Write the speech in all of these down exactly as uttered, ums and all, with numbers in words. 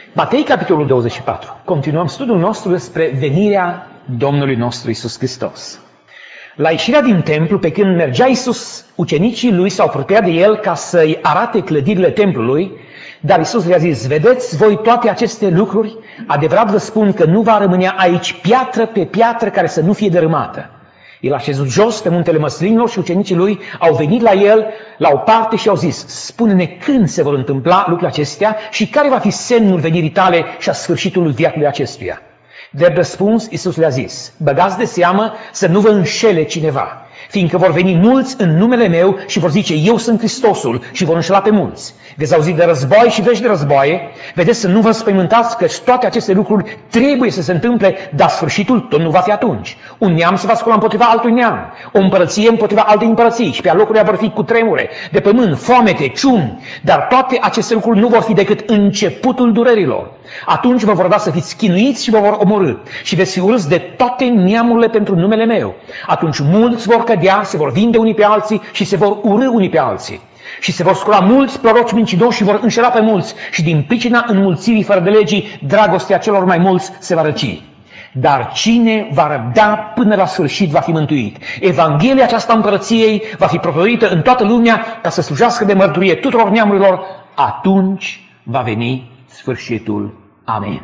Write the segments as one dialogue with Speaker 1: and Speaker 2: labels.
Speaker 1: Matei, capitolul douăzeci și patru. Continuăm studiul nostru despre venirea Domnului nostru Iisus Hristos. La ieșirea din templu, pe când mergea Iisus, ucenicii lui s-au apropiat de el ca să-i arate clădirile templului, dar Iisus le-a zis: vedeți voi toate aceste lucruri? Adevărat vă spun că nu va rămâne aici piatră pe piatră care să nu fie dărâmată. El a șezut jos pe muntele Măslinilor și ucenicii lui au venit la el la o parte și au zis: spune-ne când se vor întâmpla lucrurile acestea și care va fi semnul venirii tale și a sfârșitului veacului acestuia. Drept răspuns, Iisus le-a zis: băgați de seamă să nu vă înșele cineva, fiindcă vor veni mulți în numele meu și vor zice: eu sunt Hristosul, și vor înșela pe mulți. Veți auzi de război și vești de războaie, vedeți să nu vă spăimântați, că toate aceste lucruri trebuie să se întâmple, dar sfârșitul tot nu va fi atunci. Un neam se va scola împotriva altui neam, o împărăție împotriva altei împărății și pe alocurile vor fi cutremure de pământ, foamete, ciumi, dar toate aceste lucruri nu vor fi decât începutul durerilor. Atunci vă vor da să fiți chinuiți și vă vor omorî și veți fi urâți de toate neamurile pentru numele meu. Atunci mulți vor cădea, se vor vinde unii pe alții și se vor urî unii pe alții. Și se vor scula mulți proroci mincinoși și vor înșela pe mulți și din pricina înmulțirii fără de legii, dragostea celor mai mulți se va răci. Dar cine va răbda până la sfârșit va fi mântuit. Evanghelia aceasta împărăției va fi propovăduită în toată lumea ca să slujească de mărturie tuturor neamurilor. Atunci va veni sfârșitul. Amen.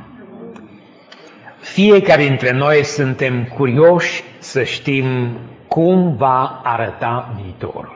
Speaker 1: Fiecare dintre noi suntem curioși să știm cum va arăta viitorul.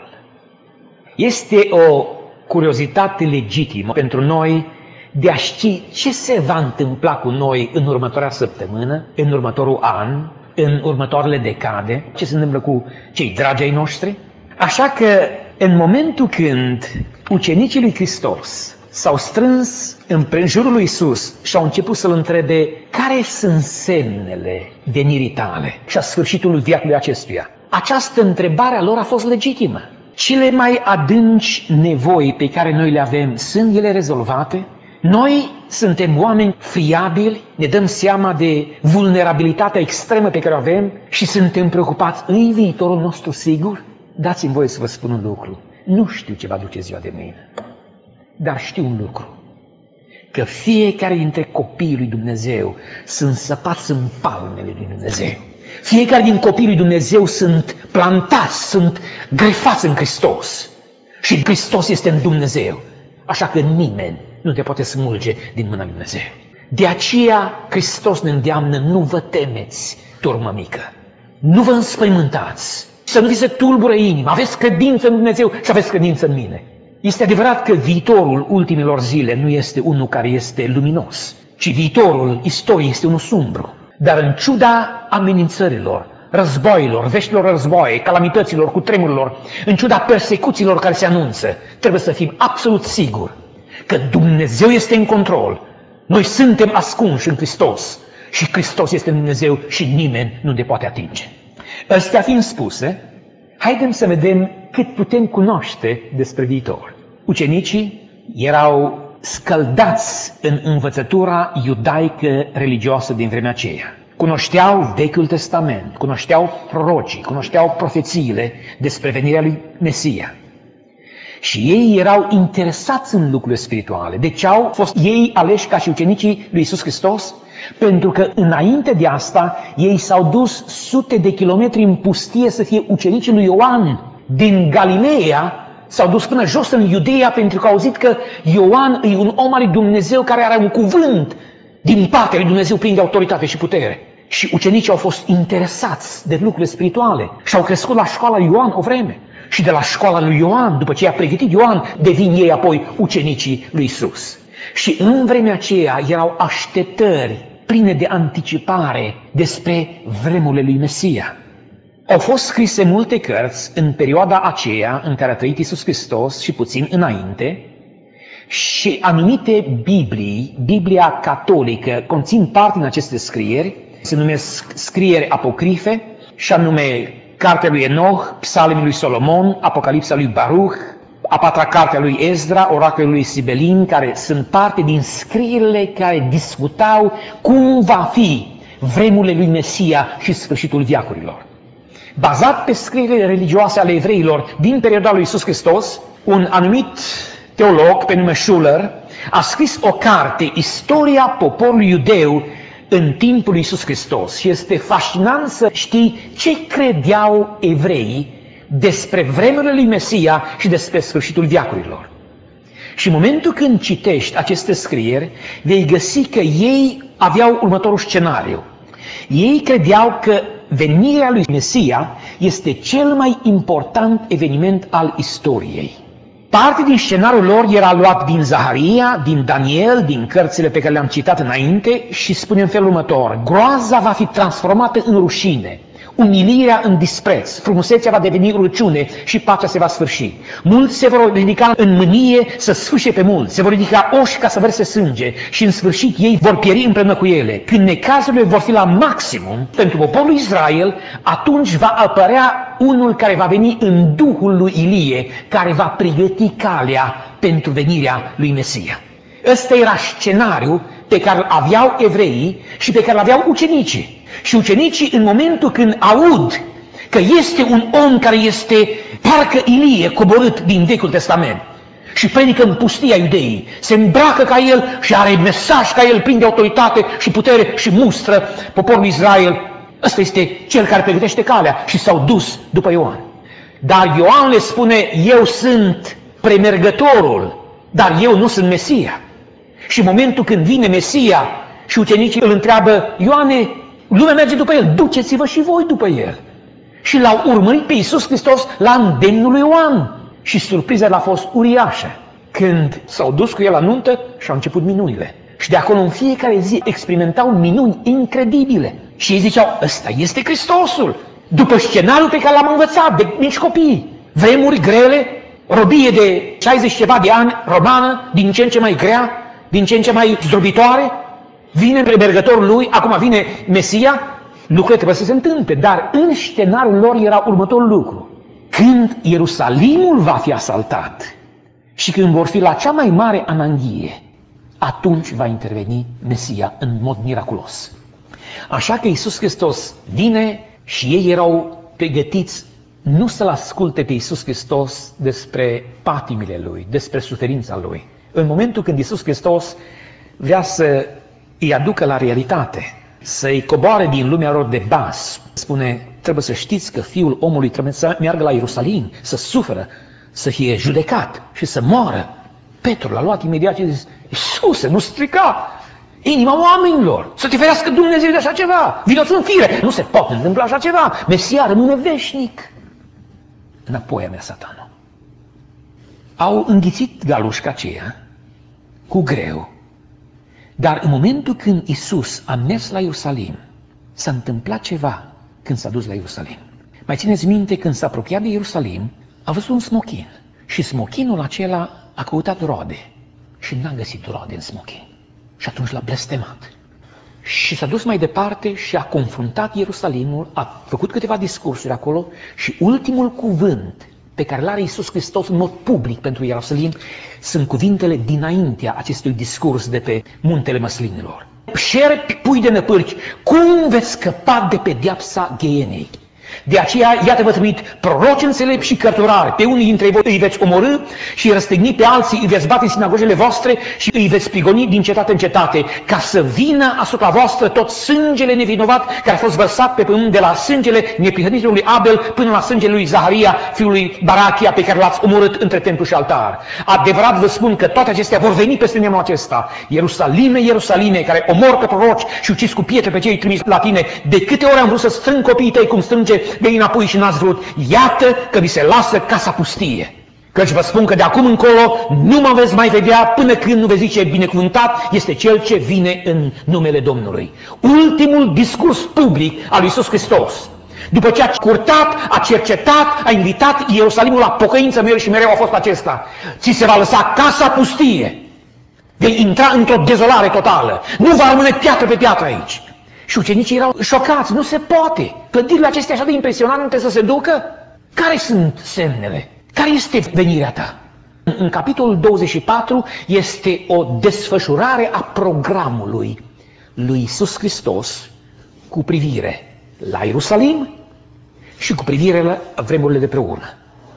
Speaker 1: Este o curiozitate legitimă pentru noi de a ști ce se va întâmpla cu noi în următoarea săptămână, în următorul an, în următoarele decade, ce se întâmplă cu cei dragi ai noștri. Așa că în momentul când ucenicii lui Hristos s-au strâns în jurul lui Iisus și au început să-L întrebe: care sunt semnele venirii tale și a sfârșitului veacului acestuia? Această întrebare a lor a fost legitimă. Cele mai adânci nevoi pe care noi le avem, sunt ele rezolvate? Noi suntem oameni friabili, ne dăm seama de vulnerabilitatea extremă pe care o avem și suntem preocupați: îi viitorul nostru sigur? Dați-mi voie să vă spun un lucru. Nu știu ce va duce ziua de mâine, dar știu un lucru: că fiecare dintre copiii lui Dumnezeu sunt săpați în palmele lui Dumnezeu. Fiecare din copiii lui Dumnezeu sunt plantați, sunt grefați în Hristos. Și Hristos este în Dumnezeu. Așa că nimeni nu te poate smulge din mâna lui Dumnezeu. De aceea Hristos ne îndeamnă: nu vă temeți, turmă mică. Nu vă înspăimântați. Să nu vi se tulbure inima. Aveți credință în Dumnezeu și aveți credință în mine. Este adevărat că viitorul ultimilor zile nu este unul care este luminos, ci viitorul istoriei este unul sumbru. Dar în ciuda amenințărilor, războiilor, veștilor războaie, calamităților, cutremurilor, în ciuda persecuțiilor care se anunță, trebuie să fim absolut siguri că Dumnezeu este în control. Noi suntem ascunși în Hristos și Hristos este în Dumnezeu și nimeni nu ne poate atinge. Astea fiind spuse, haidem să vedem cât putem cunoaște despre viitor. Ucenicii erau scăldați în învățătura iudaică religioasă din vremea aceea. Cunoșteau Vechiul Testament, cunoșteau prorocii, cunoșteau profețiile despre venirea lui Mesia. Și ei erau interesați în lucrurile spirituale. Deci au fost ei aleși ca și ucenicii lui Iisus Hristos? Pentru că înainte de asta ei s-au dus sute de kilometri în pustie să fie ucenicii lui Ioan. Din Galileea s-au dus până jos în Iudeea pentru că au auzit că Ioan e un om al lui Dumnezeu care are un cuvânt din partea lui Dumnezeu plin de autoritate și putere. Și ucenicii au fost interesați de lucrurile spirituale și au crescut la școala lui Ioan o vreme. Și de la școala lui Ioan, după ce i-a pregătit Ioan, devin ei apoi ucenicii lui Iisus. Și în vremea aceea erau așteptări pline de anticipare despre vremurile lui Mesia. Au fost scrise multe cărți în perioada aceea în care a trăit Iisus Hristos și puțin înainte, și anumite Biblii, Biblia catolică, conțin parte din aceste scrieri, se numesc scrieri apocrife, și anume Cartea lui Enoch, Psalmii lui Solomon, Apocalipsa lui Baruch, a patra carte a lui Ezra, Oracolul lui Sibelin, care sunt parte din scrierile care discutau cum va fi vremurile lui Mesia și sfârșitul veacurilor. Bazat pe scrierile religioase ale evreilor din perioada lui Iisus Hristos, un anumit teolog pe nume Schuller a scris o carte, Istoria poporului iudeu în timpul lui Iisus Hristos. Și este fascinant să știi ce credeau evreii despre vremurile lui Mesia și despre sfârșitul veacurilor. Și în momentul când citești aceste scrieri, vei găsi că ei aveau următorul scenariu. Ei credeau că venirea lui Mesia este cel mai important eveniment al istoriei. Parte din scenariul lor era luat din Zaharia, din Daniel, din cărțile pe care le-am citat înainte și spune în felul următor: groaza va fi transformată în rușine, umilirea în dispreț, frumusețea va deveni urăciune și pacea se va sfârși. Mulți se vor ridica în mânie să sfâșie pe mulți, se vor ridica oși ca să verse sânge și în sfârșit ei vor pieri împreună cu ele. Când necazurile vor fi la maximum pentru poporul Israel, atunci va apărea unul care va veni în duhul lui Ilie, care va pregăti calea pentru venirea lui Mesia. Ăsta era scenariul pe care îl aveau evreii și pe care îl aveau ucenicii. Și ucenicii, în momentul când aud că este un om care este parcă Ilie coborât din Vechiul Testament și predică în pustia iudeii, se îmbracă ca el și are mesaj ca el, plin de autoritate și putere și mustră poporul Israel, ăsta este cel care pregătește calea, și s-au dus după Ioan. Dar Ioan le spune: eu sunt premergătorul, dar eu nu sunt Mesia. Și în momentul când vine Mesia și ucenicii îl întreabă: Ioane, lumea merge după el, duceți-vă și voi după el. Și l-au urmărit pe Iisus Hristos la îndemnul lui Ioan. Și surpriza l-a fost uriașă când s-au dus cu el la nuntă și au început minunile. Și de acolo în fiecare zi experimentau minuni incredibile. Și ei ziceau: ăsta este Hristosul, după scenariul pe care l-am învățat de mici copii. Vremuri grele, robie de șaizeci ceva de ani romană, din ce în ce mai grea, din ce în ce mai zdrobitoare. Vine premergătorul lui, acum vine Mesia, lucrurile trebuie să se întâmple. Dar în scenariul lor era următorul lucru: când Ierusalimul va fi asaltat și când vor fi la cea mai mare ananghie, atunci va interveni Mesia în mod miraculos. Așa că Iisus Hristos vine și ei erau pregătiți nu să-L asculte pe Iisus Hristos despre patimile Lui, despre suferința Lui. În momentul când Iisus Hristos vrea să îi aducă la realitate, să-i coboare din lumea lor de bază, spune: trebuie să știți că Fiul omului trebuie să meargă la Ierusalim, să suferă, să fie judecat și să moară. Petru l-a luat imediat și a zis: Iisuse, nu strica inima oamenilor, să te ferească Dumnezeu de așa ceva, vino-ți în fire. Nu se poate întâmpla așa ceva, Mesia rămâne veșnic. Înapoi a mea Satanul. Au înghițit galușca aceea cu greu, dar în momentul când Iisus a mers la Ierusalim, s-a întâmplat ceva când s-a dus la Ierusalim. Mai țineți minte, când s-a apropiat de Ierusalim, a văzut un smochin și smochinul acela a căutat roade și n-a găsit roade în smochin. Și atunci l-a blestemat. Și s-a dus mai departe și a confruntat Ierusalimul, a făcut câteva discursuri acolo și ultimul cuvânt pe care l-are Iisus Hristos în mod public pentru Ierusalim sunt cuvintele dinaintea acestui discurs de pe Muntele Măslinilor. Șerpi, pui de năpârci, cum veți scăpa de pedeapsa ghienei? De aceea, iată, vă trimit proroci înțelepți și cărturari. Pe unii dintre voi îi veți omorâ și îi răstigni, pe alții îi veți bate în sinagogele voastre și îi veți prigoni din cetate în cetate, ca să vină asupra voastră tot sângele nevinovat care a fost vărsat pe pământ, de la sângele neprihănitului Abel până la sângele lui Zaharia, fiul lui Barachia, pe care l-ați omorât între templu și altar. Adevărat vă spun că toate acestea vor veni peste neamul acesta. Ierusalime, Ierusalime, care omor pe proroci și uciți cu pietre pe cei trimiși la tine, de câte ori am vrut să strâng copiii tăi cum strânge de înapoi și n-ați vrut, iată că vi se lasă casa pustie. Căci vă spun că de acum încolo nu mă veți mai vedea până când nu veți zice: binecuvântat este Cel ce vine în numele Domnului. Ultimul discurs public al lui Iisus Hristos. După ce a curtat, a cercetat, a invitat Ierusalimul la pocăință, mereu și mereu a fost acesta: ți se va lăsa casa pustie. Vei intra într-o dezolare totală. Nu va rămâne piatră pe piatră aici. Și ucenicii erau șocați, nu se poate. Clădirile acestea așa de impresionante să se ducă? Care sunt semnele? Care este venirea ta? În capitolul douăzeci și patru este o desfășurare a programului lui Iisus Hristos cu privire la Ierusalim și cu privire la vremurile de pe urmă.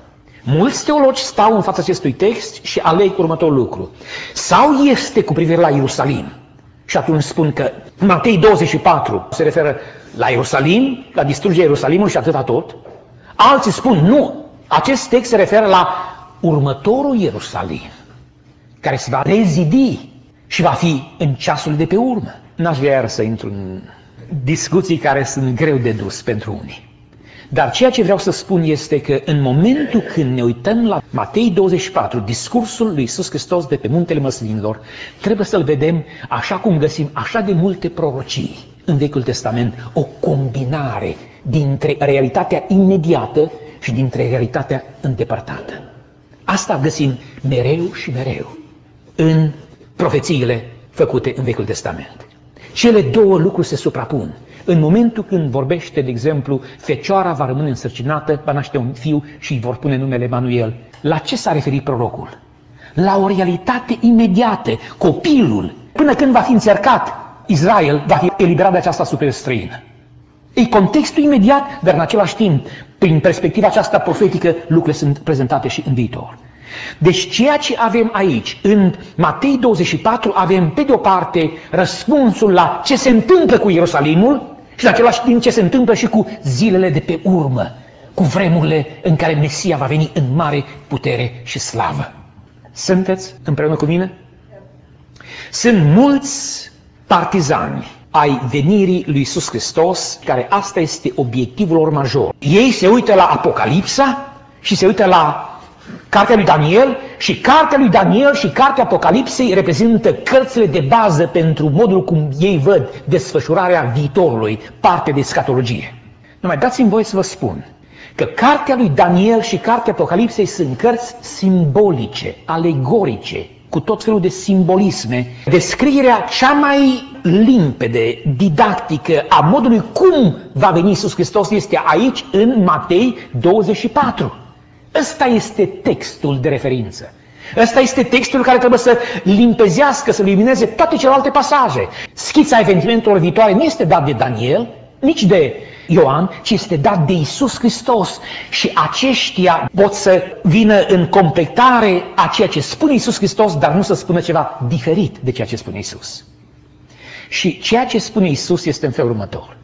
Speaker 1: Mulți teologi stau în fața acestui text și aleg următorul lucru. Sau este cu privire la Ierusalim. Și atunci spun că Matei douăzeci și patru se referă la Ierusalim, la distrugerea Ierusalimului și atâta tot. Alții spun nu, acest text se referă la următorul Ierusalim, care se va rezidi și va fi în ceasul de pe urmă. N-aș vrea să intru în discuții care sunt greu de dus pentru unii. Dar ceea ce vreau să spun este că în momentul când ne uităm la Matei douăzeci și patru, discursul lui Iisus Hristos de pe Muntele Măslinilor, trebuie să-l vedem așa cum găsim așa de multe prorocii în Vechiul Testament, o combinare dintre realitatea imediată și dintre realitatea îndepărtată. Asta găsim mereu și mereu în profețiile făcute în Vechiul Testament. Cele două lucruri se suprapun. În momentul când vorbește, de exemplu, fecioara va rămâne însărcinată, va naște un fiu și îi vor pune numele Emanuel. La ce s-a referit prorocul? La o realitate imediată. Copilul, până când va fi încercat, Israel va fi eliberat de această super străină. E contextul imediat, dar în același timp, prin perspectiva aceasta profetică, lucrurile sunt prezentate și în viitor. Deci ceea ce avem aici, în Matei douăzeci și patru, avem pe de o parte răspunsul la ce se întâmplă cu Ierusalimul și în același timp ce se întâmplă și cu zilele de pe urmă, cu vremurile în care Mesia va veni în mare putere și slavă. Sunteți împreună cu mine? Sunt mulți partizani ai venirii lui Iisus Hristos, care asta este obiectivul lor major. Ei se uită la Apocalipsa și se uită la Cartea lui Daniel și Cartea lui Daniel și Cartea Apocalipsei reprezintă cărțile de bază pentru modul cum ei văd desfășurarea viitorului, parte de escatologie. Numai dați-mi voie să vă spun că Cartea lui Daniel și Cartea Apocalipsei sunt cărți simbolice, alegorice, cu tot felul de simbolisme. Descrierea cea mai limpede, didactică a modului cum va veni Iisus Hristos este aici în Matei douăzeci și patru. Ăsta este textul de referință. Ăsta este textul care trebuie să limpezească, să lumineze toate celelalte pasaje. Schița evenimentelor viitoare nu este dat de Daniel, nici de Ioan, ci este dat de Iisus Hristos. Și aceștia pot să vină în completare a ceea ce spune Iisus Hristos, dar nu să spună ceva diferit de ceea ce spune Iisus. Și ceea ce spune Iisus este în felul următor.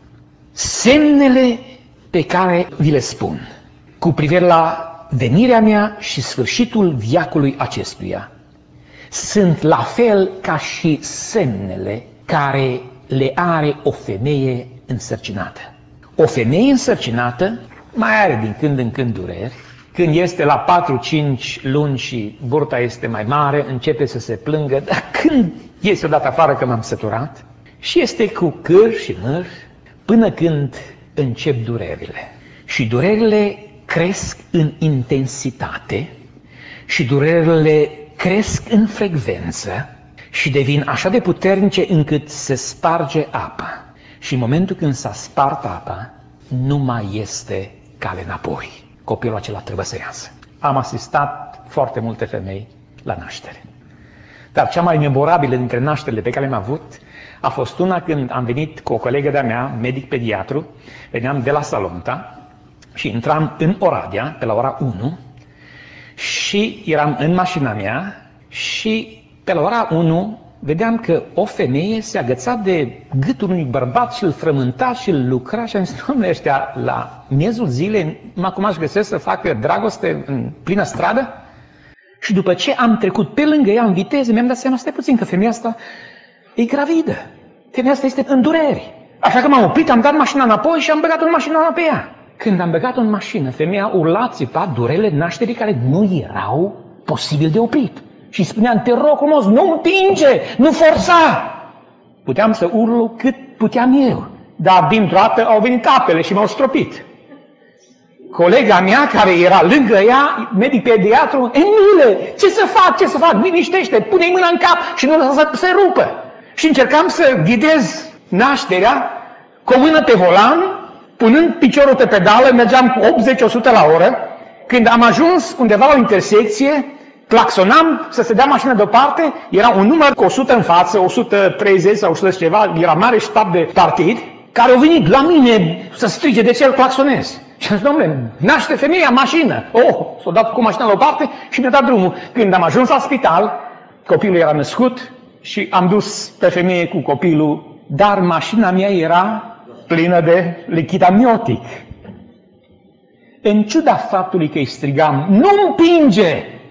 Speaker 1: Semnele pe care vi le spun cu privire la venirea mea și sfârșitul veacului acestuia sunt la fel ca și semnele care le are o femeie însărcinată. O femeie însărcinată mai are din când în când dureri. Când este la patru cinci luni și burta este mai mare, începe să se plângă, dar când iese odată afară că m-am săturat, și este cu câr și măr până când încep durerile. Și durerile cresc în intensitate și durerile cresc în frecvență și devin așa de puternice încât se sparge apa. Și în momentul când s-a spart apa, nu mai este cale înapoi. Copilul acela trebuie să iasă. Am asistat foarte multe femei la naștere. Dar cea mai memorabilă dintre nașterile pe care le-am avut a fost una când am venit cu o colegă de-a mea, medic pediatru, veneam de la Salonta, și intram în Oradea, pe la ora unu, și eram în mașina mea și pe la ora unu vedeam că o femeie se agăța de gâtul unui bărbat și îl frământa și îl lucra și am zis, domnule, ăștia la miezul zilei, acum aș găsesc să facă dragoste în plină stradă? Și după ce am trecut pe lângă ea în viteză, mi-am dat seama, stai puțin, că femeia asta e gravidă. Femeia asta este în dureri. Așa că m-am oprit, am dat mașina înapoi și am băgat-o în mașina pe ea. Când am băgat-o în mașină, femeia urla, țipa durele nașterii care nu erau posibil de oprit. Și spuneam, te rog frumos, nu împinge, nu forța. Puteam să urlu cât puteam eu, dar dintr-o dată au venit apele și m-au stropit. Colega mea care era lângă ea, medic pediatru, Emile, ce să fac, ce să fac, liniștește, pune-i mâna în cap și nu lăsa să se rupă. Și încercam să ghidez nașterea cu o mână pe volan, punând piciorul pe pedală, mergeam cu optzeci la sută la oră. Când am ajuns undeva la o intersecție, claxonam să se dea mașina deoparte, era un număr cu o sută în față, o sută treizeci sau o sută ceva, era mare ștab de partid, care au venit la mine să strige de ce îl claxonez. Și am zis, domnule, naște femeia în mașină. Oh, s-a dat cu mașina la o parte și mi-a dat drumul. Când am ajuns la spital, copilul era născut și am dus pe femeie cu copilul, dar mașina mea era plină de lichid amniotic. În ciuda faptului că îi strigam, nu împinge,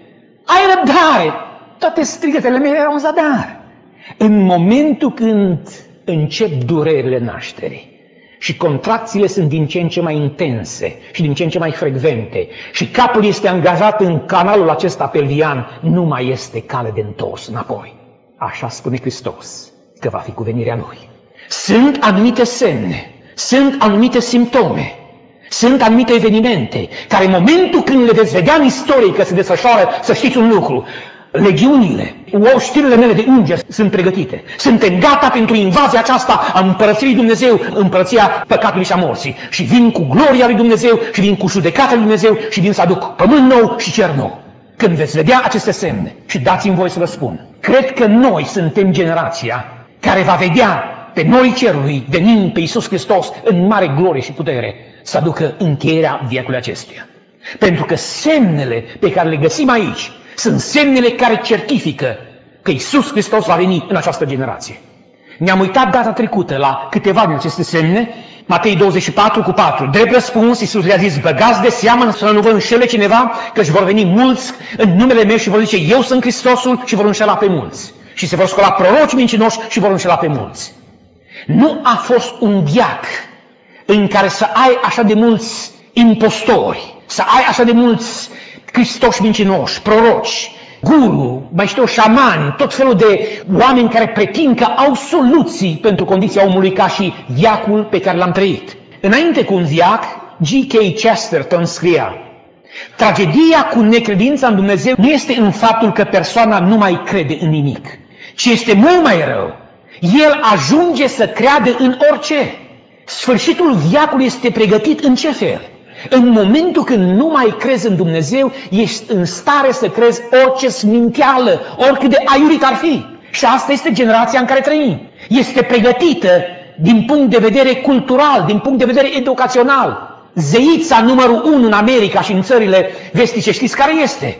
Speaker 1: ai răbdare, toate strigătele mele erau în zadar. În momentul când încep durerile nașterii și contracțiile sunt din ce în ce mai intense și din ce în ce mai frecvente și capul este angajat în canalul acesta pelvian, nu mai este cale de întors înapoi. Așa spune Hristos că va fi cu venirea Lui. Sunt anumite semne, sunt anumite simptome, sunt anumite evenimente care în momentul când le veți vedea în istorie că se desfășoară, să știți un lucru, legiunile, știrile mele de îngeri sunt pregătite. Suntem gata pentru invazia aceasta a împărăției Dumnezeu, împărăția păcatului și a morții. Și vin cu gloria lui Dumnezeu, și vin cu judecata lui Dumnezeu, și vin să aduc pământ nou și cer nou. Când veți vedea aceste semne, și dați-mi voi să vă spun, cred că noi suntem generația care va vedea pe noi cerului, venind pe Iisus Hristos în mare glorie și putere, să aducă încheierea viacului acestuia. Pentru că semnele pe care le găsim aici sunt semnele care certifică că Iisus Hristos va veni în această generație. Ne-am uitat data trecută la câteva din aceste semne, Matei douăzeci și patru cu patru. Drept răspuns, Iisus le-a zis, băgați de seamă să nu vă înșele cineva, că își vor veni mulți în numele meu și vor zice, eu sunt Hristosul, și vor înșela pe mulți. Și se vor scola proroci mincinoși și vor înșela pe mulți. Nu a fost un veac în care să ai așa de mulți impostori, să ai așa de mulți Hristoși mincinoși, proroci, guru, mai știu, șamani, tot felul de oameni care pretind că au soluții pentru condiția omului ca și viacul pe care l-am trăit. Înainte cu un viac, G K Chesterton scria, tragedia cu necredința în Dumnezeu nu este în faptul că persoana nu mai crede în nimic, ci este mult mai rău. El ajunge să creadă în orice. Sfârșitul viacului este pregătit în ce fel? În momentul când nu mai crezi în Dumnezeu, ești în stare să crezi orice sminteală, oricât de aiurit ar fi. Și asta este generația în care trăim. Este pregătită din punct de vedere cultural, din punct de vedere educațional. Zeița numărul unu în America și în țările vestice, știți care este?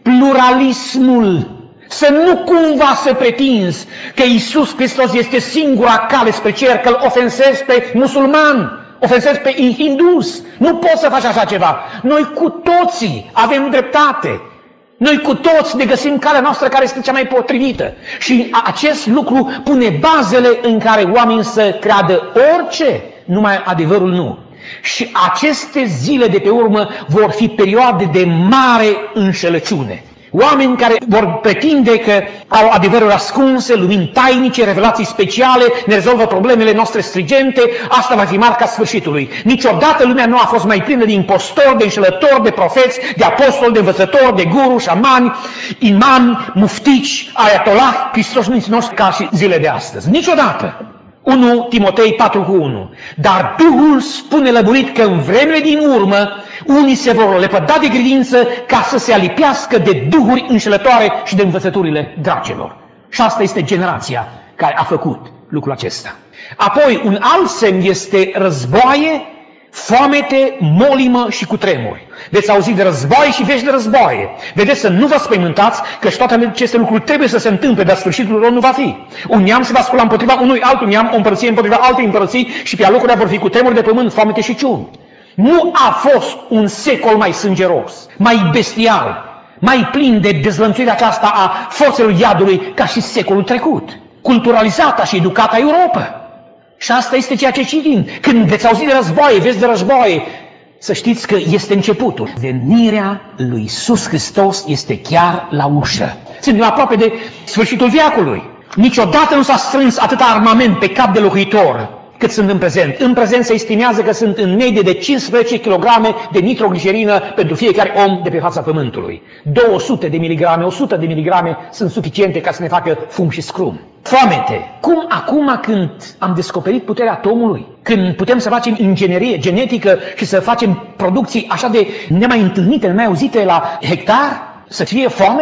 Speaker 1: Pluralismul. Să nu cumva să pretinzi că Iisus Hristos este singura cale spre cer, că îl ofensezi pe musulman, ofensezi pe hindus. Nu poți să faci așa ceva. Noi cu toții avem dreptate. Noi cu toți ne găsim calea noastră care este cea mai potrivită. Și acest lucru pune bazele în care oamenii să creadă orice, numai adevărul nu. Și aceste zile de pe urmă vor fi perioade de mare înșelăciune. Oameni care vor pretinde că au adevăruri ascunse, lumini tainice, revelații speciale, ne rezolvă problemele noastre strigente, asta va fi marca sfârșitului. Niciodată lumea nu a fost mai plină de impostori, de înșelători, de profeți, de apostoli, de învățători, de guru, șamani, imami, muftici, ayatollah, Hristos mincinoși ca și zile de astăzi. Niciodată. unu Timotei patru cu unu. Dar Duhul spune lămurit că în vremele din urmă unii se vor lepăda de credință ca să se alipească de duhuri înșelătoare și de învățăturile dracilor. Și asta este generația care a făcut lucrul acesta. Apoi, un alt semn este războaie, foamete, molimă și cutremuri. Veți auzi de războaie și vești de războaie. Vedeți, să nu vă spăimântați că și toate aceste lucruri trebuie să se întâmple, dar sfârșitul lor nu va fi. Un neam se va scula împotriva unui altul neam, o împărăție împotriva altei împărății și pe alocurile vor fi cutremuri de pământ, foamete și ciuni. Nu a fost un secol mai sângeros, mai bestial, mai plin de dezlănțuirea aceasta a forțelor iadului ca și secolul trecut. Culturalizata și educata Europa. Și asta este ceea ce citim. Când veți auzi de războaie, veți de războaie, să știți că este începutul. Venirea lui Iisus Hristos este chiar la ușă. Suntem aproape de sfârșitul veacului. Niciodată nu s-a strâns atâta armament pe cap de locuitor cât sunt în prezent. În prezent se estimează că sunt în medie de cincisprezece kilograme de nitroglicerină pentru fiecare om de pe fața Pământului. două sute de miligrame, o sută de miligrame sunt suficiente ca să ne facă fum și scrum. Foamete. Cum acum când am descoperit puterea atomului, când putem să facem inginerie genetică și să facem producții așa de nemai întâlnite, nemai auzite la hectar, să fie foamete?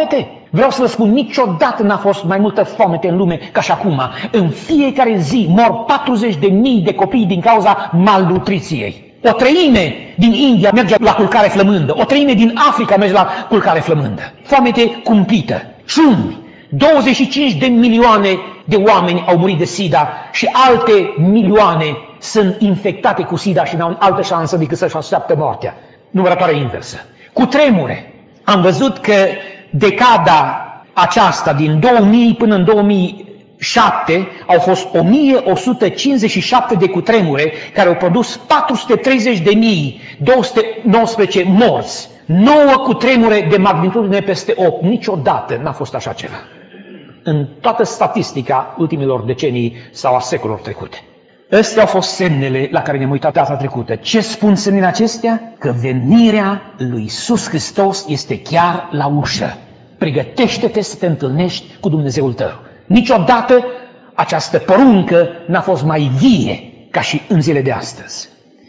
Speaker 1: Vreau să vă spun, niciodată n-a fost mai multă foamete în lume ca și acum. În fiecare zi mor patruzeci de mii de copii din cauza malnutriției. O treime din India merge la culcare flămândă, o treime din Africa merge la culcare flămândă. Foamete cumplită, ciumi. douăzeci și cinci de milioane de oameni au murit de SIDA și alte milioane sunt infectate cu SIDA și n-au altă șansă decât să-și așteaptă moartea. Numărătoare inversă. Cu tremure. Am văzut că decada aceasta din două mii până în două mii șapte au fost o mie o sută cincizeci și șapte de cutremure care au produs patru sute treizeci de mii două sute nouăsprezece morți. nouă cutremure de magnitudine peste opt. Niciodată n-a fost așa ceva în toată statistica ultimilor decenii sau a secolelor trecute. Astea au fost semnele la care ne-am uitat data trecută. Ce spun semnele acestea? Că venirea lui Iisus Hristos este chiar la ușă. Pregătește-te să te întâlnești cu Dumnezeul tău. Niciodată această poruncă n-a fost mai vie ca și în zile de astăzi.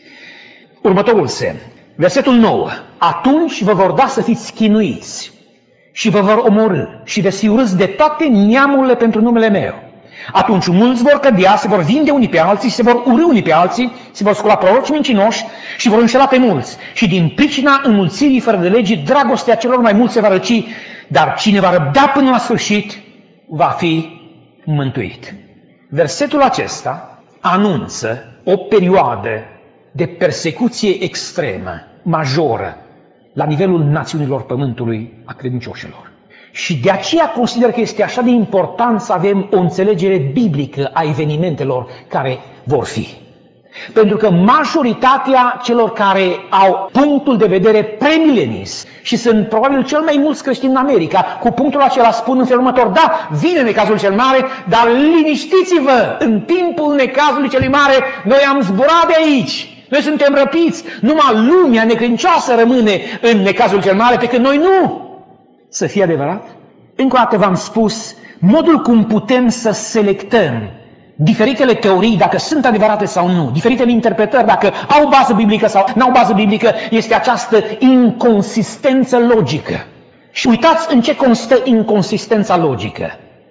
Speaker 1: Următorul semn, versetul nouă. Atunci vă vor da să fiți chinuiți și vă vor omorî și veți fi urâți de toate neamurile pentru numele meu. Atunci mulți vor cădea, se vor vinde unii pe alții, se vor urî unii pe alții, se vor scula proroci mincinoși și vor înșela pe mulți. Și din pricina înmulțirii fără de legii, dragostea celor mai mulți se va răci, dar cine va răbda până la sfârșit va fi mântuit. Versetul acesta anunță o perioadă de persecuție extremă, majoră, la nivelul națiunilor pământului a credincioșilor. Și de aceea consider că este așa de important să avem o înțelegere biblică a evenimentelor care vor fi. Pentru că majoritatea celor care au punctul de vedere premilenist, și sunt probabil cel mai mulți creștini în America, cu punctul acela spun în felul următor: da, vine necazul cel mare, dar liniștiți-vă, în timpul necazului cel mare noi am zburat de aici. Noi suntem răpiți, numai lumea necredincioasă rămâne în necazul cel mare, pe când noi nu. Să fie adevărat? Încă o dată v-am spus, modul cum putem să selectăm diferitele teorii, dacă sunt adevărate sau nu, diferitele interpretări, dacă au bază biblică sau nu au bază biblică, este această inconsistență logică. Și uitați în ce constă inconsistența logică.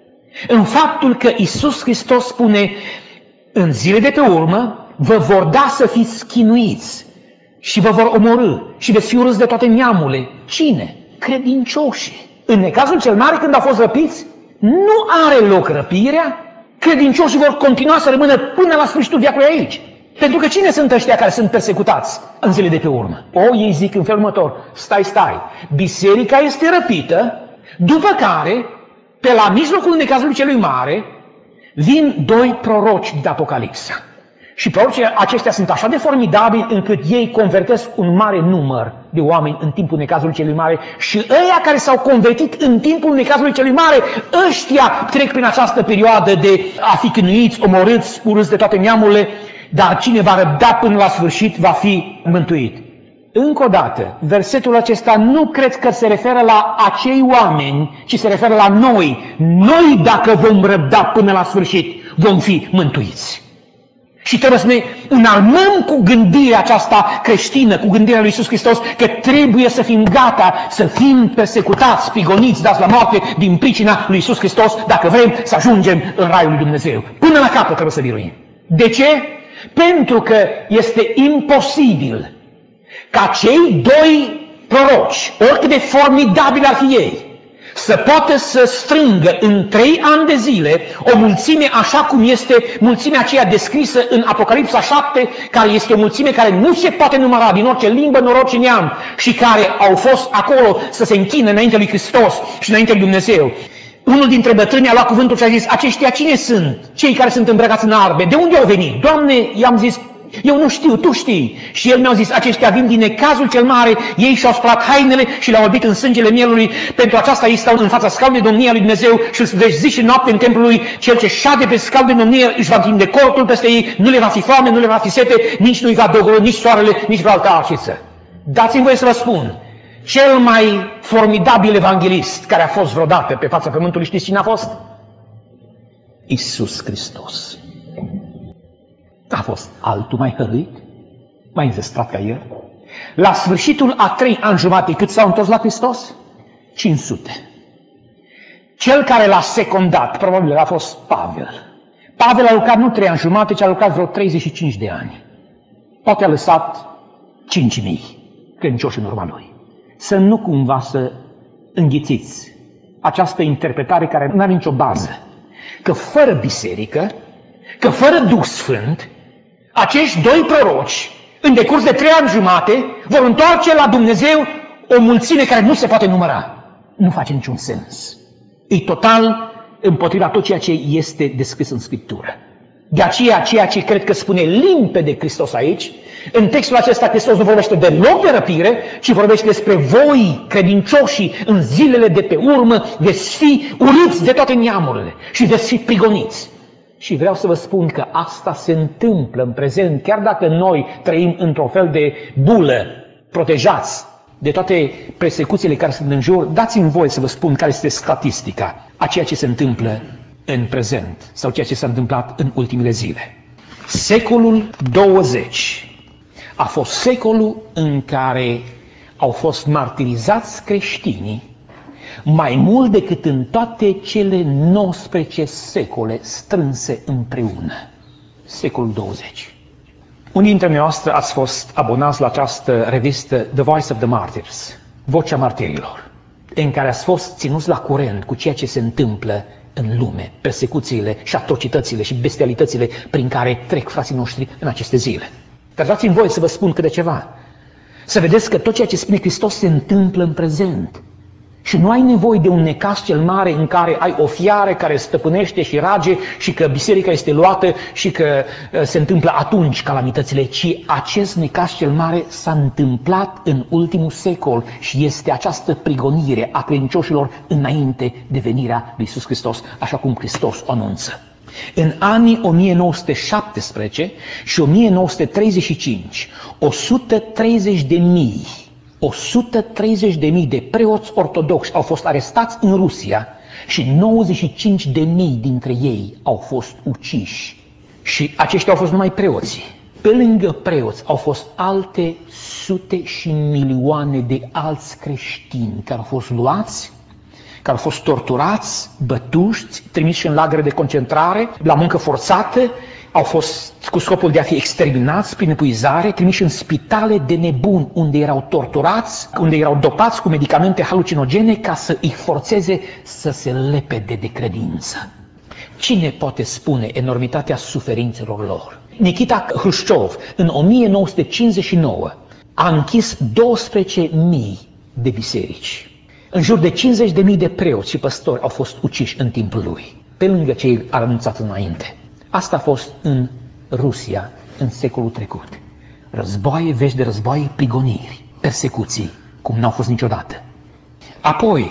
Speaker 1: În faptul că Iisus Hristos spune, în zile de pe urmă, vă vor da să fiți chinuiți și vă vor omorî și veți fi urâți de toate neamurile. Cine? Credincioșii. În necazul cel mare, când au fost răpiți, nu are loc răpirea, credincioșii vor continua să rămână până la sfârșitul veacului aici. Pentru că cine sunt ăștia care sunt persecutați în zile de pe urmă? O, ei zic în felul următor: stai, stai, biserica este răpită, după care, pe la mijlocul necazului celui mare, vin doi proroci de Apocalipsa. Și prorocii aceștia sunt așa de formidabili încât ei convertesc un mare număr de oameni în timpul necazului celui mare și ăia care s-au convertit în timpul necazului celui mare, ăștia trec prin această perioadă de a fi cânuiți, omorâți, urâți de toate neamurile, dar cine va răbda până la sfârșit va fi mântuit. Încă o dată, versetul acesta nu cred că se referă la acei oameni, ci se referă la noi. Noi, dacă vom răbda până la sfârșit, vom fi mântuiți. Și trebuie să ne înarmăm cu gândirea aceasta creștină, cu gândirea lui Iisus Hristos, că trebuie să fim gata să fim persecutați, prigoniți, dați la moarte din pricina lui Iisus Hristos, dacă vrem să ajungem în raiul lui Dumnezeu. Până la capăt trebuie să biruim. De ce? Pentru că este imposibil ca cei doi proroci, oricât de formidabili ar fi ei, să poată să strângă în trei ani de zile o mulțime așa cum este mulțimea aceea descrisă în Apocalipsa șapte, care este o mulțime care nu se poate număra din orice limbă, noroc și neam și care au fost acolo să se închină înainte lui Hristos și înainte lui Dumnezeu. Unul dintre bătrâni a luat cuvântul și a zis: aceștia cine sunt? Cei care sunt îmbrăcați în arbe. De unde au venit? Doamne, i-am zis, eu nu știu, tu știi. Și el mi-a zis: aceștia vin din necazul cel mare, ei și-au spălat hainele și le-au albit în sângele mielului. Pentru aceasta ei stau în fața scaunului de domnia lui Dumnezeu și îl slujește zi și noapte în templul lui. Cel ce șade pe scaun de domnie își va întinde cortul peste ei, nu le va fi foame, nu le va fi sete, nici nu-i va dogorâ nici soarele, nici vreo altă arșiță. Dați-mi voie să vă spun, cel mai formidabil evanghelist care a fost vreodată pe fața pământului, știți cine a fost? Iisus Hristos. A fost altul mai hăruit, mai înzestrat ca el. La sfârșitul a trei ani jumate, cât s-au întors la Hristos? cinci sute. Cel care l-a secundat, probabil a fost Pavel. Pavel a lucrat nu trei ani jumate, ci a lucrat vreo treizeci și cinci de ani. Poate a lăsat cinci mii credincioși în urma lui. Să nu cumva să înghițiți această interpretare care nu are nicio bază. Că fără biserică, că fără Duh Sfânt, acești doi proroci, în decurs de trei ani jumate, vor întoarce la Dumnezeu o mulțime care nu se poate număra. Nu face niciun sens. E total împotriva tot ceea ce este descris în Scriptură. De aceea, ceea ce cred că spune limpede Hristos aici, în textul acesta Hristos nu vorbește deloc de răpire, ci vorbește despre voi, credincioșii, în zilele de pe urmă, veți fi urâți de toate neamurile și veți fi prigoniți. Și vreau să vă spun că asta se întâmplă în prezent, chiar dacă noi trăim într-o fel de bulă, protejați de toate persecuțiile care sunt în jur, dați-mi voie să vă spun care este statistica a ceea ce se întâmplă în prezent sau ceea ce s-a întâmplat în ultimele zile. Secolul douăzeci a fost secolul în care au fost martirizați creștinii mai mult decât în toate cele nouăsprezece secole strânse împreună. Secolul douăzeci. Unii dintre noastre ați fost abonați la această revistă The Voice of the Martyrs, Vocea Martirilor, în care ați fost ținuți la curent cu ceea ce se întâmplă în lume, persecuțiile și atrocitățile și bestialitățile prin care trec frații noștri în aceste zile. Dar dați-mi voie să vă spun câte ceva. Să vedeți că tot ceea ce spune Hristos se întâmplă în prezent. Și nu ai nevoie de un necaz cel mare în care ai o fiară care stăpânește și rage și că biserica este luată și că se întâmplă atunci calamitățile, ci acest necaz cel mare s-a întâmplat în ultimul secol și este această prigonire a credincioșilor înainte de venirea lui Iisus Hristos, așa cum Hristos o anunță. În anii o mie nouă sute șaptesprezece și o mie nouă sute treizeci și cinci, o sută treizeci de mii o sută treizeci de mii de preoți ortodoxi au fost arestați în Rusia și nouăzeci și cinci de mii dintre ei au fost uciși. Și aceștia au fost numai preoții. Pe lângă preoți au fost alte sute și milioane de alți creștini care au fost luați, care au fost torturați, bătuși, trimiși în lagăre de concentrare, la muncă forțată, au fost cu scopul de a fi exterminați prin epuizare, trimiși în spitale de nebuni, unde erau torturați, unde erau dopați cu medicamente halucinogene ca să îi forțeze să se lepede de credință. Cine poate spune enormitatea suferințelor lor? Nikita Hrușciov, în o mie nouă sute cincizeci și nouă, a închis douăsprezece mii de biserici. În jur de cincizeci de mii de preoți și păstori au fost uciși în timpul lui, pe lângă cei anunțați înainte. Asta a fost în Rusia în secolul trecut. Războaie, vești de războaie, prigoniri, persecuții, cum n-au fost niciodată. Apoi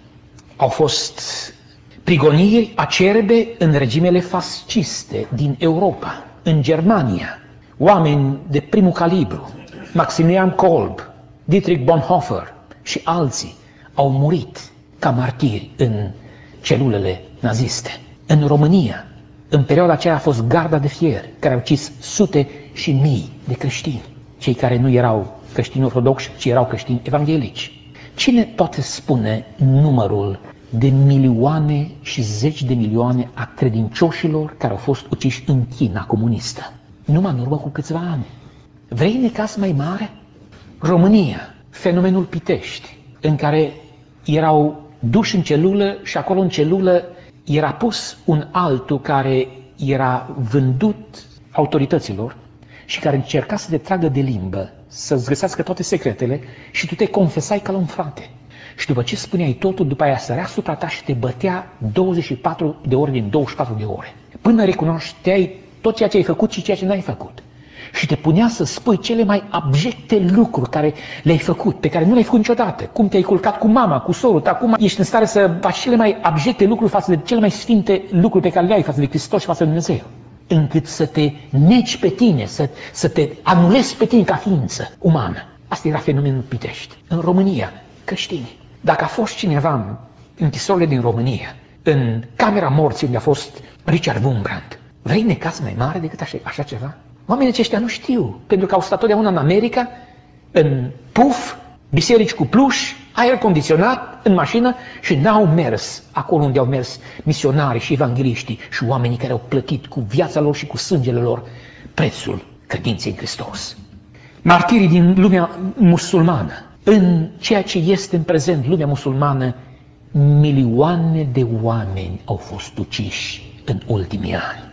Speaker 1: au fost prigoniri acerbe în regimele fasciste din Europa, în Germania. Oameni de primul calibru, Maximilian Kolb, Dietrich Bonhoeffer și alții au murit ca martiri în celulele naziste. În România, în perioada aceea a fost garda de fier, care au ucis sute și mii de creștini, cei care nu erau creștini ortodoxi, ci erau creștini evanghelici. Cine poate spune numărul de milioane și zeci de milioane a credincioșilor care au fost uciși în China comunistă? Numai în urmă cu câțiva ani. Vrei necaz mai mare? România, fenomenul Pitești, în care erau duși în celulă și acolo în celulă era pus un altul care era vândut autorităților și care încerca să te tragă de limbă, să-ți găsească toate secretele și tu te confesai ca la un frate. Și după ce spuneai totul, după aia sărea asupra ta și te bătea douăzeci și patru de ori din douăzeci și patru de ore. Până recunoșteai tot ceea ce ai făcut și ceea ce n-ai făcut. Și te punea să spui cele mai abjecte lucruri care le-ai făcut, pe care nu le-ai făcut niciodată. Cum te-ai culcat cu mama, cu sorul, acum ești în stare să faci cele mai abjecte lucruri față de cele mai sfinte lucruri pe care le ai față de Hristos și față de Dumnezeu. Încât să te neci pe tine, să, să te anulezi pe tine ca ființă umană. Asta era fenomenul Pitești. În România, creștini. Dacă a fost cineva în închisorile din România, în camera morții unde a fost Richard Wurmbrand, vrei necaz mai mare decât așa, așa ceva? Oamenii aceștia nu știu, pentru că au stat totdeauna în America, în puf, biserici cu pluș, aer condiționat în mașină și n-au mers acolo unde au mers misionarii și evangeliștii și oamenii care au plătit cu viața lor și cu sângele lor prețul credinței în Hristos. Martirii din lumea musulmană, în ceea ce este în prezent lumea musulmană, milioane de oameni au fost uciși în ultimii ani.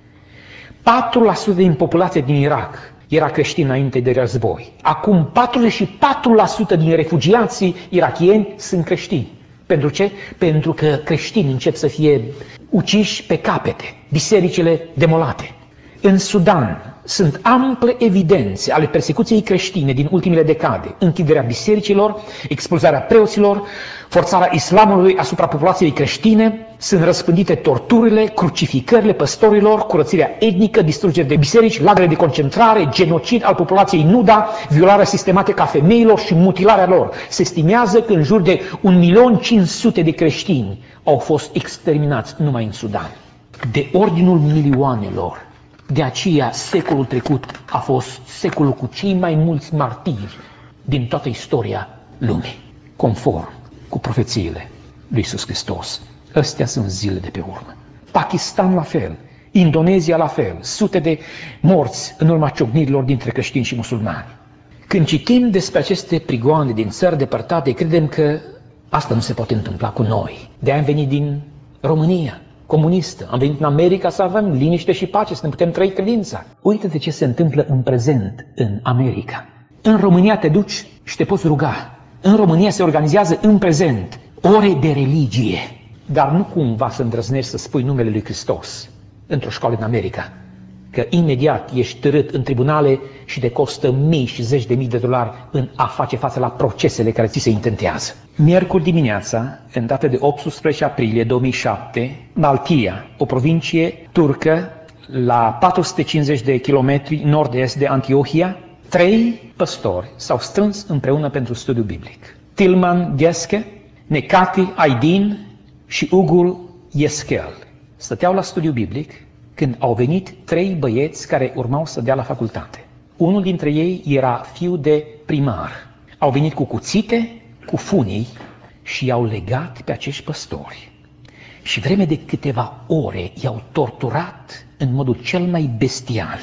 Speaker 1: patru la sută din populația din Irak era creștină înainte de război. Acum patruzeci și patru la sută din refugiații irakieni sunt creștini. Pentru ce? Pentru că creștinii încep să fie uciși pe capete, bisericile demolate. În Sudan sunt ample evidențe ale persecuției creștine din ultimele decade. Închiderea bisericilor, expulzarea preoților, forțarea islamului asupra populației creștine, sunt răspândite torturile, crucificările păstorilor, curățirea etnică, distrugere de biserici, lagăre de concentrare, genocid al populației nuda, violarea sistematică a femeilor și mutilarea lor. Se estimează că în jur de un milion cinci sute de creștini au fost exterminați numai în Sudan. De ordinul milioanelor. De aceea, secolul trecut a fost secolul cu cei mai mulți martiri din toată istoria lumii, conform cu profețiile lui Iisus Hristos. Astea sunt zile de pe urmă. Pakistan la fel, Indonezia la fel, sute de morți în urma ciocnirilor dintre creștini și musulmani. Când citim despre aceste prigoane din țări depărtate, credem că asta nu se poate întâmpla cu noi. De-aia am venit din România comunistă. Am venit în America să avem liniște și pace, să ne putem trăi credința. Uită-te ce se întâmplă în prezent în America. În România te duci și te poți ruga. În România se organizează în prezent ore de religie. Dar nu cumva să îndrăznești să spui numele lui Hristos într-o școală în America. Că imediat ești târât în tribunale și te costă mii și zeci de mii de dolari în a face față la procesele care ți se intentează. Miercuri dimineața, în data de optsprezece aprilie două mii șapte, Maltia, o provincie turcă la patru sute cincizeci de kilometri nord-est de Antiohia, trei păstori s-au strâns împreună pentru studiu biblic. Tilman Geske, Nekati Aydin și Ugur Yeskel stăteau la studiu biblic când au venit trei băieți care urmau să dea la facultate. Unul dintre ei era fiu de primar. Au venit cu cuțite, cu funii și i-au legat pe acești păstori. Și vreme de câteva ore i-au torturat în modul cel mai bestial.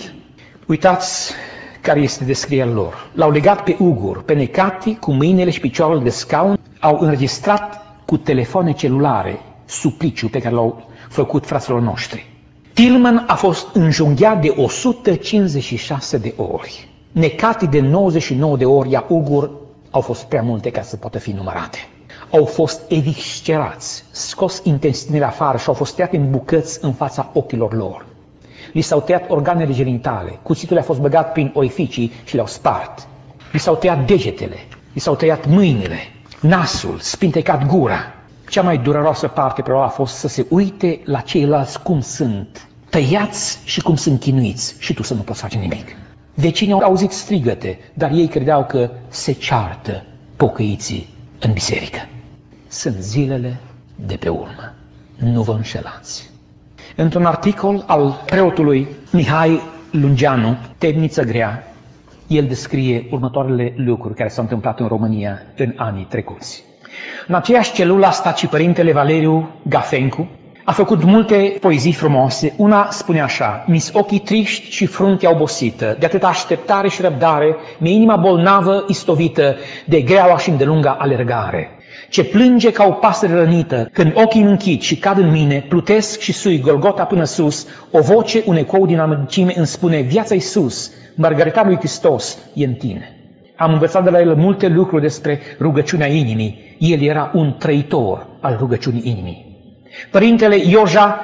Speaker 1: Uitați care este descrierea lor. L-au legat pe Ugur, pe Nekati, cu mâinile și picioarele de scaun, au înregistrat cu telefoane celulare supliciul pe care l-au făcut fraților noștri. Tilman a fost înjunghiat de o sută cincizeci și șase de ori. Nekati de nouăzeci și nouă de ori, iar Ugur au fost prea multe ca să poată fi numărate. Au fost eviscerați, scos intestinele afară și au fost tăiate în bucăți în fața ochilor lor. Li s-au tăiat organele genitale, cuțitul a fost băgat prin orificii și le-au spart. Li s-au tăiat degetele, li s-au tăiat mâinile, nasul, spintecat gura. Cea mai dureroasă parte pe a fost să se uite la ceilalți cum sunt tăiați și cum sunt chinuiți și tu să nu poți face nimic. Vecinii au auzit strigăte, dar ei credeau că se ceartă pocăiții în biserică. Sunt zilele de pe urmă. Nu vă înșelați. Într-un articol al preotului Mihai Lungeanu, Temniță grea, el descrie următoarele lucruri care s-au întâmplat în România în anii trecuți. În aceeași celulă a stat și părintele Valeriu Gafencu. A făcut multe poezii frumoase. Una spune așa: mi-s ochii triști și fruntea obosită, de atâta așteptare și răbdare, mi-e inima bolnavă, istovită, de greaua și îndelunga alergare. Ce plânge ca o pasăre rănită, când ochii îmi închid și cad în mine, plutesc și sui Golgota până sus, o voce, un ecou din amăgicime îmi spune: viața-i sus, Margarita lui Hristos e în tine. Am învățat de la el multe lucruri despre rugăciunea inimii. El era un trăitor al rugăciunii inimii. Părintele Ioja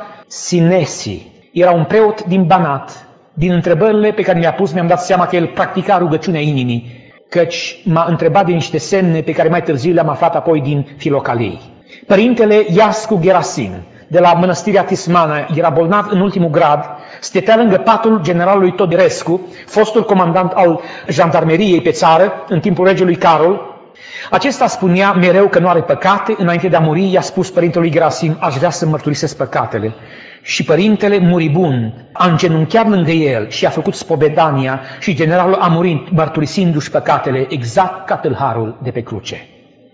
Speaker 1: Sinesi era un preot din Banat. Din întrebările pe care mi-a pus, mi-am dat seama că el practica rugăciunea inimii, căci m-a întrebat de niște semne pe care mai târziu le-am aflat apoi din Filocalei. Părintele Iascu Gerasim, de la Mănăstirea Tismana, era bolnav în ultimul grad, stătea lângă patul generalului Toderescu, fostul comandant al jandarmeriei pe țară, în timpul regelui Carol. Acesta spunea mereu că nu are păcate. Înainte de a muri, i-a spus părintelui Gerasim: aș vrea să mărturisesc păcatele. Și părintele, muribund, a îngenunchiat lângă el și a făcut spovedania și generalul a murit mărturisindu-și păcatele, exact ca tâlharul de pe cruce.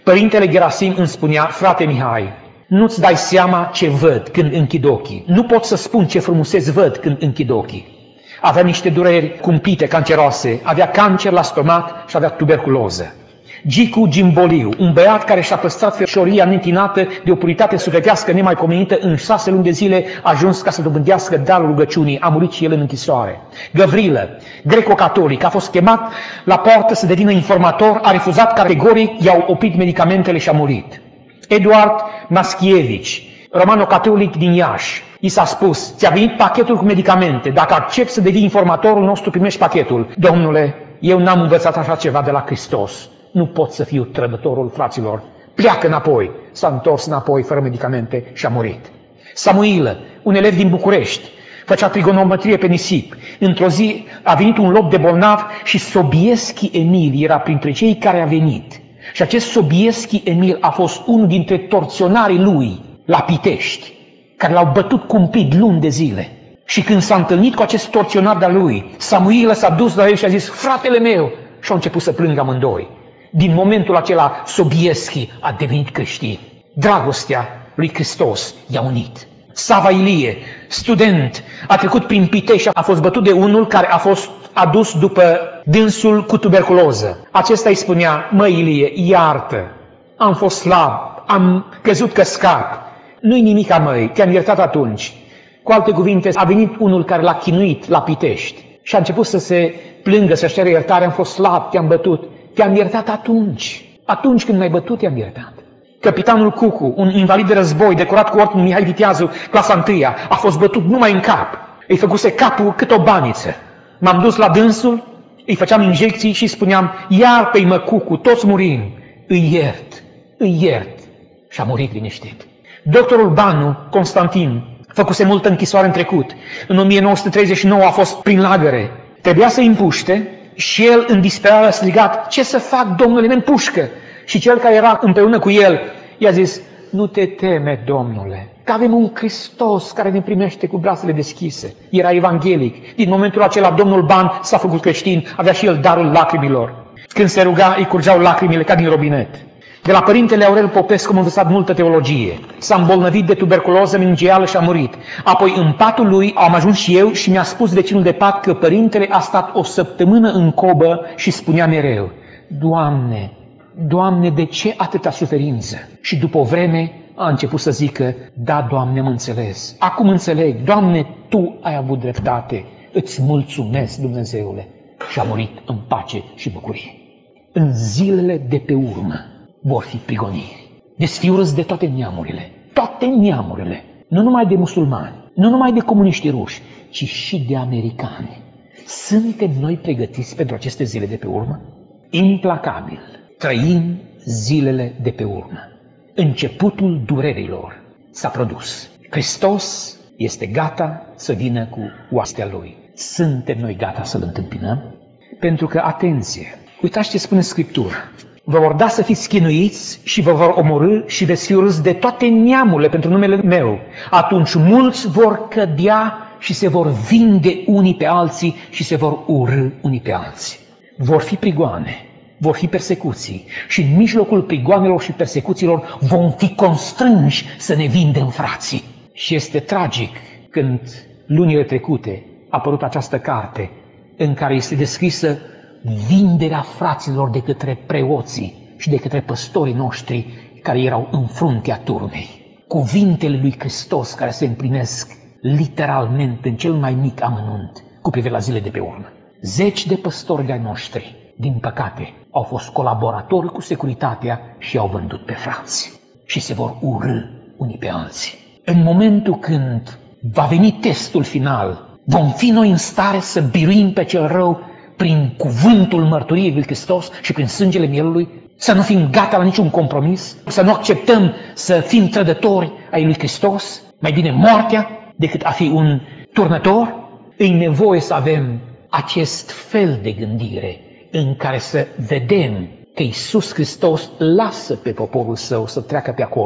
Speaker 1: Părintele Gerasim îmi spunea: frate Mihai, nu-ți dai seama ce văd când închid ochii. Nu pot să spun ce frumuseți văd când închid ochii. Avea niște dureri cumplite, canceroase, avea cancer la stomac și avea tuberculoză. Gicu Gimboliu, un băiat care și-a păstrat fecioria neîntinată de o puritate sufletească nemaipomenită, în șase luni de zile a ajuns ca să dobândească darul rugăciunii, a murit și el în închisoare. Gavrilă, greco-catolic, a fost chemat la poartă să devină informator, a refuzat categoric, i-au oprit medicamentele și a murit. Eduard Maschievici, romano-catolic din Iași, i s-a spus: ți-a venit pachetul cu medicamente, dacă accepti să devii informatorul nostru, primești pachetul. Domnule, eu n-am învățat așa ceva de la Hristos. Nu pot să fiu trădătorul fraților. Pleacă înapoi. S-a întors înapoi fără medicamente și a murit. Samuilă, un elev din București, făcea trigonometrie pe nisip. Într-o zi a venit un lob de bolnav și Sobieschi Emil era printre cei care a venit. Și acest Sobieschi Emil a fost unul dintre torționarii lui la Pitești, care l-au bătut cumplit luni de zile. Și când s-a întâlnit cu acest torționar de-a lui, Samuilă s-a dus la el și a zis: fratele meu! Și au început să plângă amândoi. Din momentul acela, Sobieschi a devenit creștin. Dragostea lui Hristos i-a unit. Sava Ilie, student, a trecut prin Pitești, a fost bătut de unul care a fost adus după dânsul cu tuberculoză. Acesta îi spunea: măi Ilie, iartă, am fost slab, am crezut că scap. Nu-i nimica, măi, te-am iertat atunci. Cu alte cuvinte, a venit unul care l-a chinuit la Pitești și a început să se plângă, să-și cere iertare: am fost slab, te-am bătut. Te-am iertat atunci. Atunci când m-ai bătut, te-am iertat. Capitanul Cucu, un invalid de război, decorat cu ordinul Mihai Viteazu, clasa întâia, a fost bătut numai în cap. Îi făcuse capul cât o baniță. M-am dus la dânsul, îi făceam injecții și spuneam: iartă-i, mă, Cucu, toți murim. Îi iert, îi iert. Și a murit liniștit. Doctorul Banu, Constantin, făcuse multă închisoare în trecut. În o mie nouă sute treizeci și nouă a fost prin lagăre. Trebuia să îi împuște și el în disperare a strigat: ce să fac, domnule, mă împușcă. Și cel care era împreună cu el i-a zis: nu te teme, domnule, că avem un Hristos care ne primește cu brațele deschise. Era evanghelic. Din momentul acela, domnul Ban s-a făcut creștin, avea și el darul lacrimilor. Când se ruga, îi curgeau lacrimile ca din robinet. De la părintele Aurel Popescu am învățat multă teologie. S-a îmbolnăvit de tuberculoză meningeală și a murit. Apoi în patul lui am ajuns și eu și mi-a spus vecinul de pat că părintele a stat o săptămână în cobă și spunea mereu: Doamne, Doamne, de ce atâta suferință? Și după o vreme a început să zică: da, Doamne, am înțeles. Acum înțeleg. Doamne, Tu ai avut dreptate. Îți mulțumesc, Dumnezeule. Și a murit în pace și bucurie. În zilele de pe urmă vor fi prigoniri. Desfiurâți de toate neamurile. Toate neamurile. Nu numai de musulmani, nu numai de comuniști ruși, ci și de americani. Suntem noi pregătiți pentru aceste zile de pe urmă? Implacabil. Trăim zilele de pe urmă. Începutul durerilor s-a produs. Hristos este gata să vină cu oastea Lui. Suntem noi gata să-L întâmpinăm? Pentru că, atenție, uitați ce spune Scriptura: vă vor da să fiți chinuiți și vă vor omorî și veți fi urâți de toate neamurile pentru numele meu. Atunci mulți vor cădea și se vor vinde unii pe alții și se vor urâ unii pe alții. Vor fi prigoane, vor fi persecuții și în mijlocul prigoanelor și persecuțiilor vom fi constrânși să ne vindem frații. Și este tragic când lunile trecute a apărut această carte în care este descrisă vinderea fraților de către preoții și de către păstorii noștri care erau în fruntea turmei. Cuvintele lui Hristos care se împlinesc literalmente în cel mai mic amănunt cu privire la zile de pe urmă. Zeci de păstori de-ai noștri, din păcate, au fost colaboratori cu securitatea și au vândut pe frați și se vor urâ unii pe alții. În momentul când va veni testul final, vom fi noi în stare să biruim pe cel rău prin cuvântul mărturiei lui Hristos și prin sângele mielului? Să nu fim gata la niciun compromis? Să nu acceptăm să fim trădători ai lui Hristos? Mai bine moartea decât a fi un turnător? E nevoie să avem acest fel de gândire în care să vedem că Iisus Hristos lasă pe poporul său să treacă pe acolo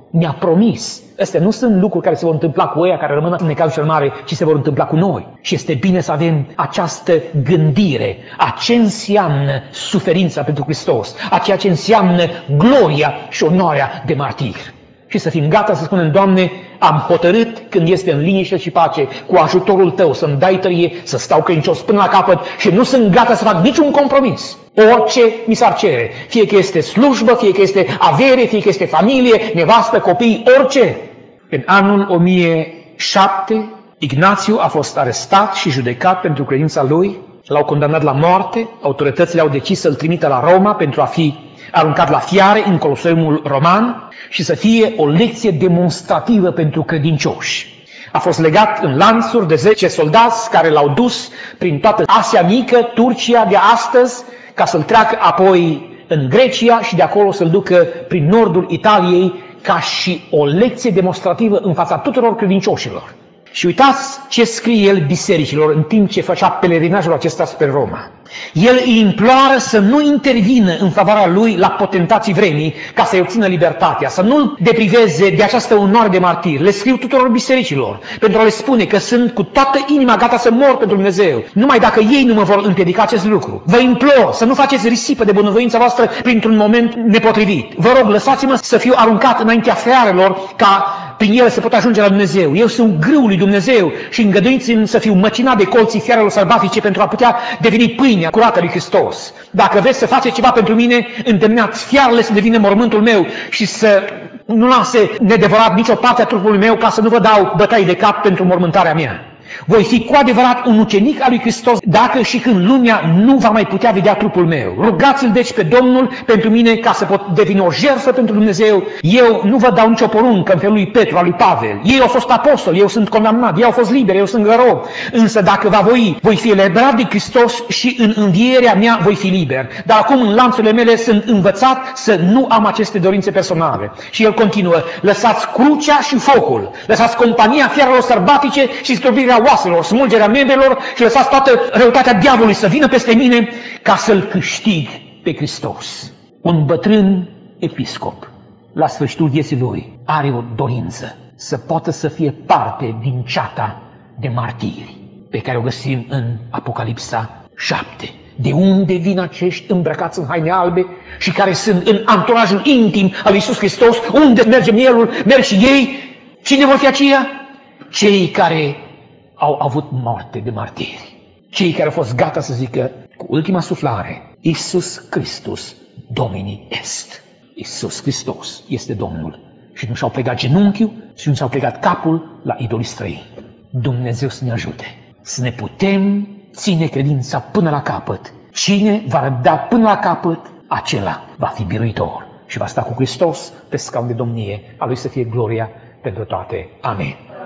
Speaker 1: ne-a promis. Astea nu sunt lucruri care se vor întâmpla cu ăia care rămân în necazul cel mare, ci se vor întâmpla cu noi. Și este bine să avem această gândire a ce înseamnă suferința pentru Hristos, a ceea ce înseamnă gloria și onoarea de martir. Și să fim gata să spunem, Doamne, am hotărât când este în liniște și pace, cu ajutorul Tău să-mi dai tărie, să stau credincios până la capăt și nu sunt gata să fac niciun compromis. Orice mi s-ar cere, fie că este slujbă, fie că este avere, fie că este familie, nevastă, copii, orice. În anul o mie șapte, Ignațiu a fost arestat și judecat pentru credința lui, l-au condamnat la moarte, autoritățile au decis să-l trimită la Roma pentru a fi aruncat la fiare în Coloseumul Roman și să fie o lecție demonstrativă pentru credincioși. A fost legat în lanțuri de zece soldați care l-au dus prin toată Asia Mică, Turcia de astăzi, ca să-l treacă apoi în Grecia și de acolo să-l ducă prin nordul Italiei ca și o lecție demonstrativă în fața tuturor credincioșilor. Și uitați ce scrie el bisericilor în timp ce făcea pelerinajul acesta spre Roma. El îi imploară să nu intervină în favoarea lui la potentații vremii ca să-i obțină libertatea, să nu-l depriveze de această onoare de martir. Le scriu tuturor bisericilor pentru a le spune că sunt cu toată inima gata să mor pentru Dumnezeu, numai dacă ei nu mă vor împiedica acest lucru. Vă implor să nu faceți risipă de bunăvoința voastră printr-un moment nepotrivit. Vă rog, lăsați-mă să fiu aruncat înaintea fiarelor ca prin ele să pot ajunge la Dumnezeu. Eu sunt grâul lui Dumnezeu și îngăduiți-mi să fiu măcinat de colții fiarelor sălbatice pentru a putea deveni pâinea curată lui Hristos. Dacă vreți să faceți ceva pentru mine, îndemnați fiarele să devină mormântul meu și să nu lase nedevorat nicio parte a trupului meu ca să nu vă dau bătaie de cap pentru mormântarea mea. Voi fi cu adevărat un ucenic al lui Hristos dacă și când lumea nu va mai putea vedea trupul meu. Rugați-l deci pe Domnul pentru mine ca să pot deveni o jertfă pentru Dumnezeu. Eu nu vă dau nicio poruncă în felul lui Petru, al lui Pavel. Ei au fost apostoli, eu sunt condamnat, ei au fost liberi, eu sunt gărob. Însă dacă va voi, voi fi eliberat de Hristos și în învierea mea voi fi liber. Dar acum în lanțurile mele sunt învățat să nu am aceste dorințe personale. Și el continuă, lăsați crucea și focul, lăsați compania fiarelor sărbatice și zdrobirea oaselor, smulgerea membrilor și lăsați toată răutatea diavolului să vină peste mine ca să-L câștig pe Hristos. Un bătrân episcop, la sfârșitul vieții lui, are o dorință să poată să fie parte din ceata de martiri pe care o găsim în Apocalipsa șapte. De unde vin acești îmbrăcați în haine albe și care sunt în anturajul intim al lui Iisus Hristos? Unde merge mielul? Merg și ei? Cine vor fi aceia? Cei care au avut moarte de martiri. Cei care au fost gata să zică cu ultima suflare, Iisus Hristos Domini est. Iisus Hristos este Domnul. Și nu și-au plecat genunchiul și nu și-au plecat capul la idolii străini. Dumnezeu să ne ajute să ne putem ține credința până la capăt. Cine va răbda până la capăt, acela va fi biruitor și va sta cu Hristos pe scaun de domnie. A Lui să fie gloria pentru toate. Amen.